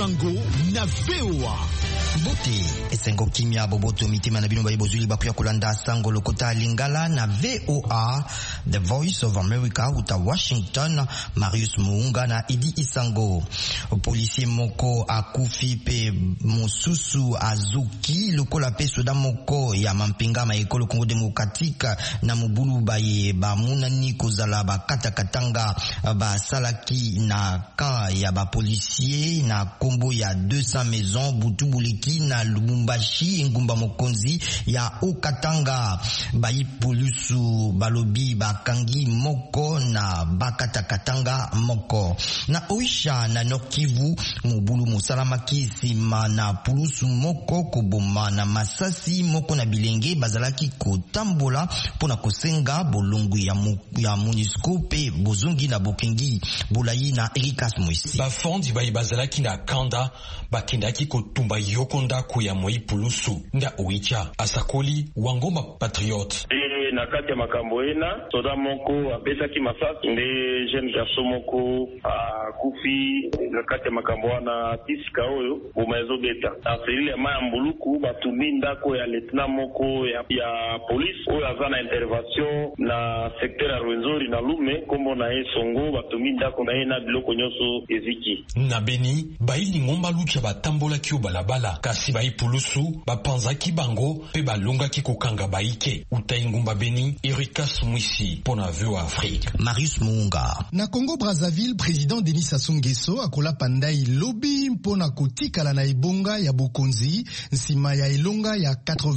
Sango na VOA. Bote esengo kimia boboto mitima na bino bayebozuli bakuya kolanda sango lokota lingala na VOA, The Voice of America uta Washington. Marius Muunga na Idi Isango. Policier moko akufi pe mosusu azuki lokola pe soda moko ya mampinga ma ekolo Congo Democratique na mubulu baye ba munani kozala ba katakatanga ba salaki na kan ya ba policier na kombo ya 200 maisons Butubuliki na Lubumbashi ngumba mokonzi ya Okatanga. Bayi polusu balobi bakangi moko na bakatakatanga moko na Oisha na Nokivu mubulu musalamaki sima na polusu moko koboma na masasi moko na bilenge bazalaki kotambola pona kosenga bolongu ya MONUSCO pe bozungi na bokengi bolayi na Erikas Moisi. Bafondi bayi bazalaki na kanda bakendaki kotumba yokonda ko ya moi polusu nda Oicha asakoli wangoma patriote. Na kati ya makambo ena soda moko apesaki masasi nde jeune garçon moko akufi na kati ya makambo wana tisika oyo boma ezobeta aselile ya maya mbuluku batumbi ndako ya lieutenant moko ya police oyo aza na intervention na secteur ya Rwenzori na Lume kombo na ye Songo batumbi ndako na ye na biloko nyonso eziki. Na Beni baili ngomba lucha batambola kio balabala kasi bayi polusu bapanzaki bango pe balongaki kokanga baike utai ngumba Beni. Erikas Moisi pona VOA Afrique. Marius Muunga. Na Congo Brazzaville, président Denis Sassou Nguesso akola pandai lobby pona kotikala na ebonga ya bokonzi nsima ya elonga ya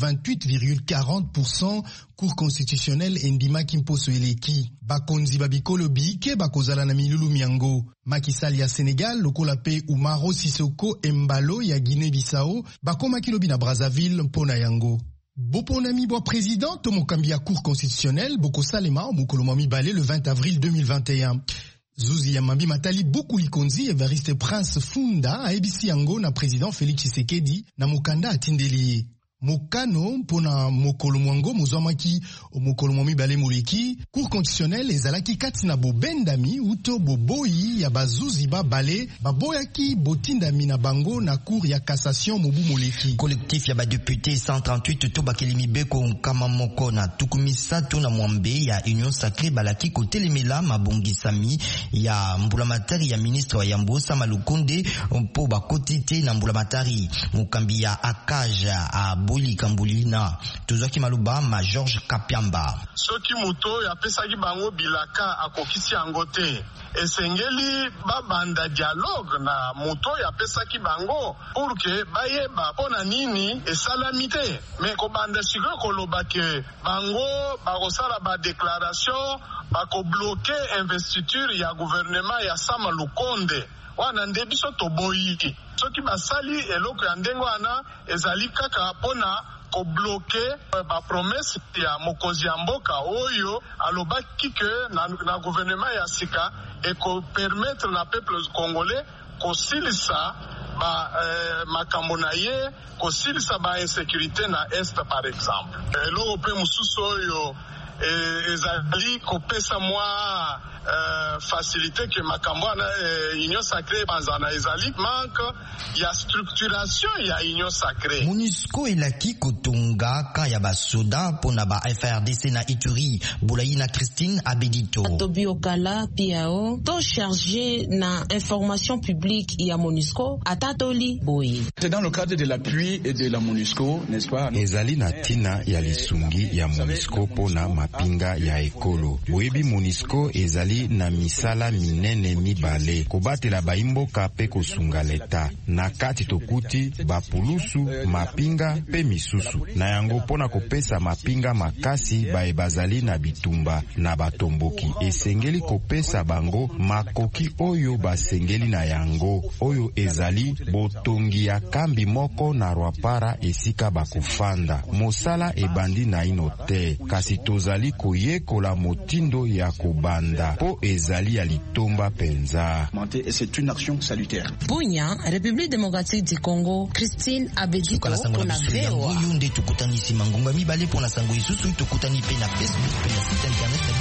88,40% Cour constitutionnelle endimaki mposo eleki. Bakonzi babikolo bike bakozala na milulu miango. Macky Sall ya Sénégal lokola pe Umaro Sissoko Embalo ya Guinée-Bissau bakomaki lobi na Brazzaville mpona yango. Boponami bo président Tomokambi ya Cour constitutionnelle Boko Salema mukolo mibale le 20 avril 2021. Zuzi ya Mambi Matali Boku Likonzi Evariste Prince Funda aebisi yango na président Félix Tshisekedi na mukanda atindeli. Mokano pona mokolo mwango muzwamaki mokolo mibale muleki Cour constitutionnelle ezalaki kati na bobendami uto boboyi ya bazuzi babale baboyaki botindami na bango na cour ya cassation mobu muleki. Collectif ya ba député 138 to bakelimi beko kama moko na tukumisatu na mwambe ya Union Sacrée balaki kotelemela mabongisami ya mbulamatari ya ministre wa Yambosa Malukonde mpo bakotite na mbulamatari mukambi ya Akaja a Boli Kambulina tozaki maluba ma George Kapiamba. Soki muto ya pesaki bango bilaka akokisi yango te esengeli babanda dialogue na muto ya pesaki bango pour que bayeba pona nini esalami te me kobanda siko koloba ke bango bakosala ba déclaration bakobloke investiture ya gouvernement ya Sama Lukonde wana nde biso toboyi soki basali eloko ya ndenge wana ezali kaka pona ko bloquer ba promesse ya mokonzi ya mboka oyo alobaki ke na gouvernement ya sika et ko permettre na peuple congolais ko silisa ba makambo na ye ko silisa ba insécurité na est par exemple eloko pe mususu oyo ezali kopesa mwa facilité que makambo na Union Sacrée banzana ezali manque ya structuration ya Union Sacrée. MONUSCO elaki kotonga ka ya basoda pona ba FRDC na Ituri Bolayi na Christine Abedito. Tobiokala piao to chargé na information publique ya MONUSCO atatoli boye. C'est dans le cadre de l'appui et de la MONUSCO, n'est-ce pas? Ezali na tina ya lisungi ya MONUSCO pona mapinga ya ekolo. Boyebi MONUSCO ezali na misala minene mibale kobatela baimboka pe kosunga leta na kati tokuti bapulusu mapinga pe misusu na yango pona kopesa mapinga makasi bazali na bitumba na batomboki esengeli kopesa bango makoki oyo basengeli na yango oyo ezali botongi ya kambi moko na Rwapara esika bakofanda mosala ebandi na ino te kasi tozali koyekola motindo ya kobanda po ezali ya litomba penza. Et c'est une action salutaire. Bunya, République démocratique du Congo, Christine Abedito pour la VOA. Tukutani si mangunga mibale pour la sango isusu tukutani pe na Facebook pe na site internet.